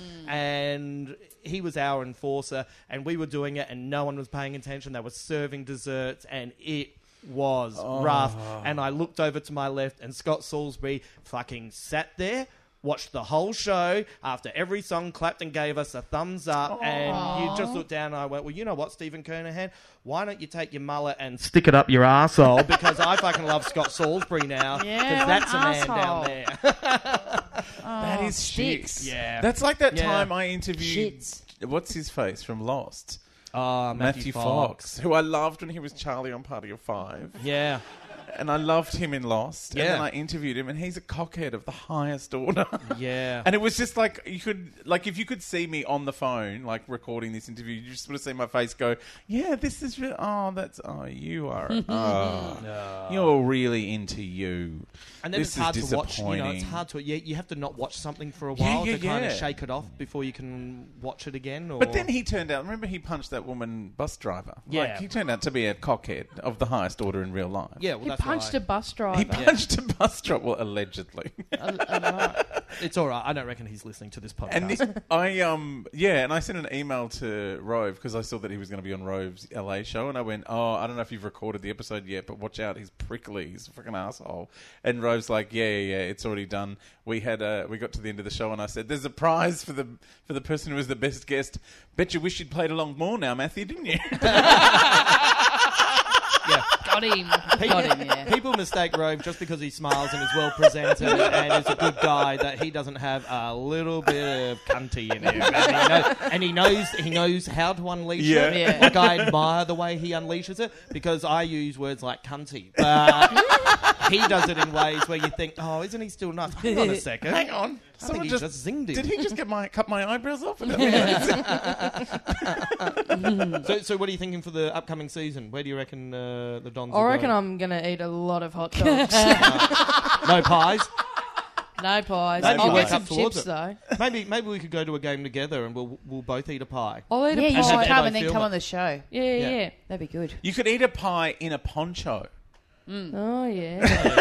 and he was our enforcer, and we were doing it, and no one was paying attention. They were serving desserts, and it was rough. And I looked over to my left, and Scott Salisbury fucking sat there, watched the whole show. After every song, clapped and gave us a thumbs up. And you just looked down, and I went, well, you know what, Stephen Kernahan? Why don't you take your mullet and stick it up your arsehole? Because I fucking love Scott Salisbury now. Yeah, Because what that's an a man arsehole. down there. That Oh, is sticks. shit. Yeah. That's like that Yeah. time I interviewed Shits. what's his face from Lost? Oh, Matthew, Fox, who I loved when he was Charlie on Party of Five. Yeah. And I loved him in Lost. Yeah. And then I interviewed him, and he's a cockhead of the highest order. Yeah. And it was just like, you could, like, if you could see me on the phone, like, recording this interview, you just would have seen my face go, yeah, this is real. Oh, that's, oh, you are, oh, you're really into you. And then This it's hard is to watch. You know, it's disappointing. hard to. Yeah, you have to not watch something for a Yeah, while yeah, to kind yeah. of shake it off before you can watch it again. Or... But then he turned out, remember he punched that woman bus driver? Yeah. Like, he turned out to be a cockhead of the highest order in real life. yeah, well, He that's punched why. a bus driver. He punched a bus driver, well, allegedly. Uh, uh, right. It's all right. I don't reckon he's listening to this podcast. And this, I um yeah, and I sent an email to Rove because I saw that he was going to be on Rove's L A show, and I went, oh, I don't know if you've recorded the episode yet, but watch out, he's prickly, he's a freaking asshole. And Rove's like, yeah, yeah, yeah, it's already done. We had uh, we got to the end of the show, and I said, there's a prize for the for the person who was the best guest. Bet you wish you'd played along more now, Matthew, didn't you? yeah. Got him. Got him, yeah. People mistake Rove just because he smiles and is well presented and is a good guy that he doesn't have a little bit of cunty in him, and he, know, and he knows he knows how to unleash Yeah. it. Yeah. Like I admire the way he unleashes it because I use words like cunty, but he does it in ways where you think, oh, isn't he still nice? Hang on a second. Hang on. I Someone think he just, zinged him. Did he just get my cut my eyebrows off? So, so what are you thinking for the upcoming season? Where do you reckon uh, the Dons? I will reckon go? I'm going to eat a lot of hot dogs. No pies. No pies. Maybe I'll work get some up towards chips, it. though. Maybe maybe we could go to a game together and we'll we'll both eat a pie. I'll eat Yeah, a you pie. should have come Edo and then film come it. on the show. Yeah, yeah, Yeah. yeah. That'd be good. You could eat a pie in a poncho. Oh, yeah.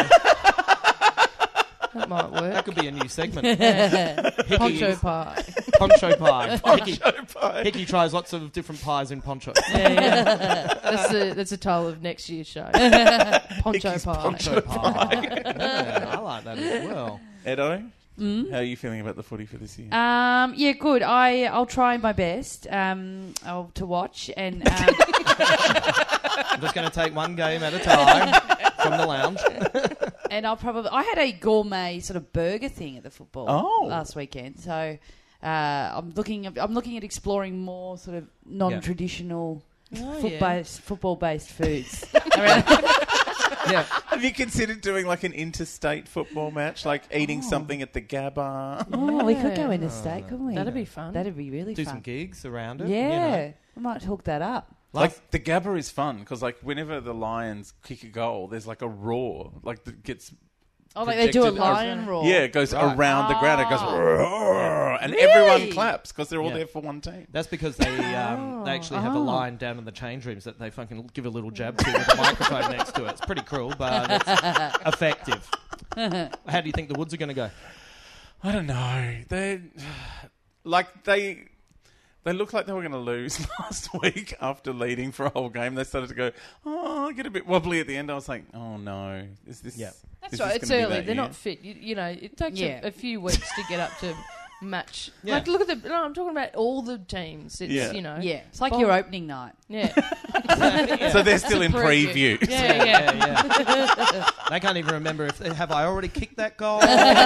That might That work. could be a new segment. Poncho pie. Poncho pie. Hickey, Poncho pie. Hickey tries lots of different pies in poncho. Yeah, yeah. That's the that's the title of next year's show. Poncho Hickey's pie. Poncho pie. Yeah, I like that as well. Edo, Mm? how are you feeling about the footy for this year? Um, yeah, good. I I'll try my best um, I'll, to watch and um, I'm just going to take one game at a time from the lounge. and I'll probably I had a gourmet sort of burger thing at the football Oh. last weekend, so uh, I'm looking I'm looking at exploring more sort of non-traditional Oh, foot yeah. based football based foods. Around- Yeah. Have you considered doing like an interstate football match, like eating something at the Gabba? Oh, we could go interstate, couldn't we? That'd be fun. That'd be really Do fun. some gigs around it. Yeah, You know. we might hook that up. Like the Gabba is fun because like whenever the Lions kick a goal, there's like a roar, like that gets. Oh, like they do a projected lion over- roar. Yeah, it goes Right. around the ground. It goes, Oh. roar, and Really? everyone claps because they're all Yeah. there for one team. That's because they um, they actually have a Oh. line down in the change rooms that they fucking give a little jab to with a microphone next to it. It's pretty cruel, but it's effective. How do you think the Woods are going to go? I don't know. They like they they looked like they were going to lose last week after leading for a whole game. They started to go, oh, get a bit wobbly at the end. I was like, oh no, is this? Yeah. That's is right. this It's gonna be early. that They're year? not fit. You, you know, it takes Yeah. a, a few weeks to get up to match. Yeah. Like, look at the. No, I'm talking about all the teams. It's Yeah. you know. Yeah, it's like Bom- your opening night. Yeah. So they're still in It's a preview. preview. Yeah, yeah. yeah, yeah. They can't even remember if have I already kicked that goal.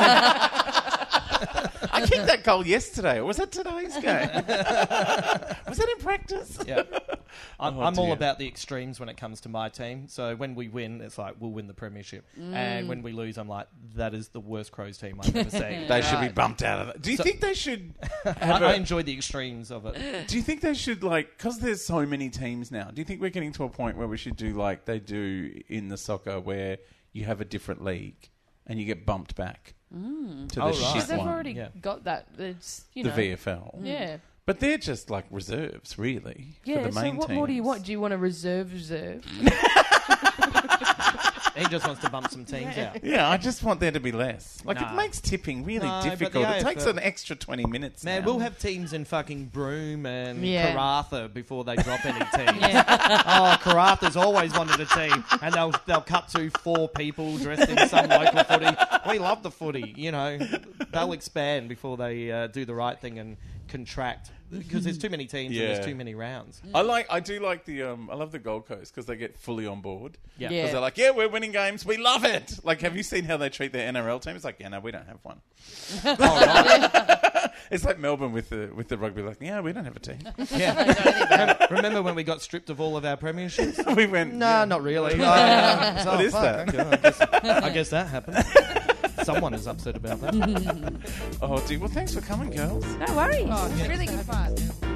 I kicked that goal yesterday. Or was that today's game? Was that in practice? Yeah. I'm, Oh, I'm all dear. about the extremes when it comes to my team. So when we win, it's like we'll win the premiership, Mm. and when we lose, I'm like that is the worst Crows team I've ever seen. They should be Right. bumped out of it. Do you So- think they should I, have I a, enjoy the extremes of it. Do you think they should, like, because there's so many teams now, do you think we're getting to a point where we should do like they do in the soccer where you have a different league and you get bumped back Mm. to the Oh, right. shit Because they've one, already Yeah. got that. It's you the know. V F L? Yeah. But they're just like reserves, really, Yeah. for the So main what teams. more do you want? Do you want a reserve reserve? He just wants to bump some teams out. Yeah, I just want there to be less. Like, Nah. it makes tipping really No, but the difficult. It A F L takes an extra twenty minutes Man, now. we'll have teams in fucking Broome and Yeah. Karratha before they drop any teams. Yeah. Oh, Karratha's always wanted a team, and they'll they'll cut to four people dressed in some local footy. We love the footy, you know. They'll expand before they uh, do the right thing and contract because there's too many teams Yeah. and there's too many rounds. I like. I do like the. Um, I love the Gold Coast because they get fully on board. Yeah. Because Yeah. they're like, yeah, we're winning games. We love it. Like, have you seen how they treat their N R L team? It's like, yeah, no, we don't have one. Oh, right. It's like Melbourne with the with the rugby. Like, yeah, we don't have a team. Yeah. Remember when we got stripped of all of our premierships? we went. Nah, yeah. not really. Uh, so, What is fuck, that? okay, I, guess, I guess that happened. Someone is upset about that. Oh, dude. Well, thanks for coming, girls. No worries. Oh, It's yeah. really good fun.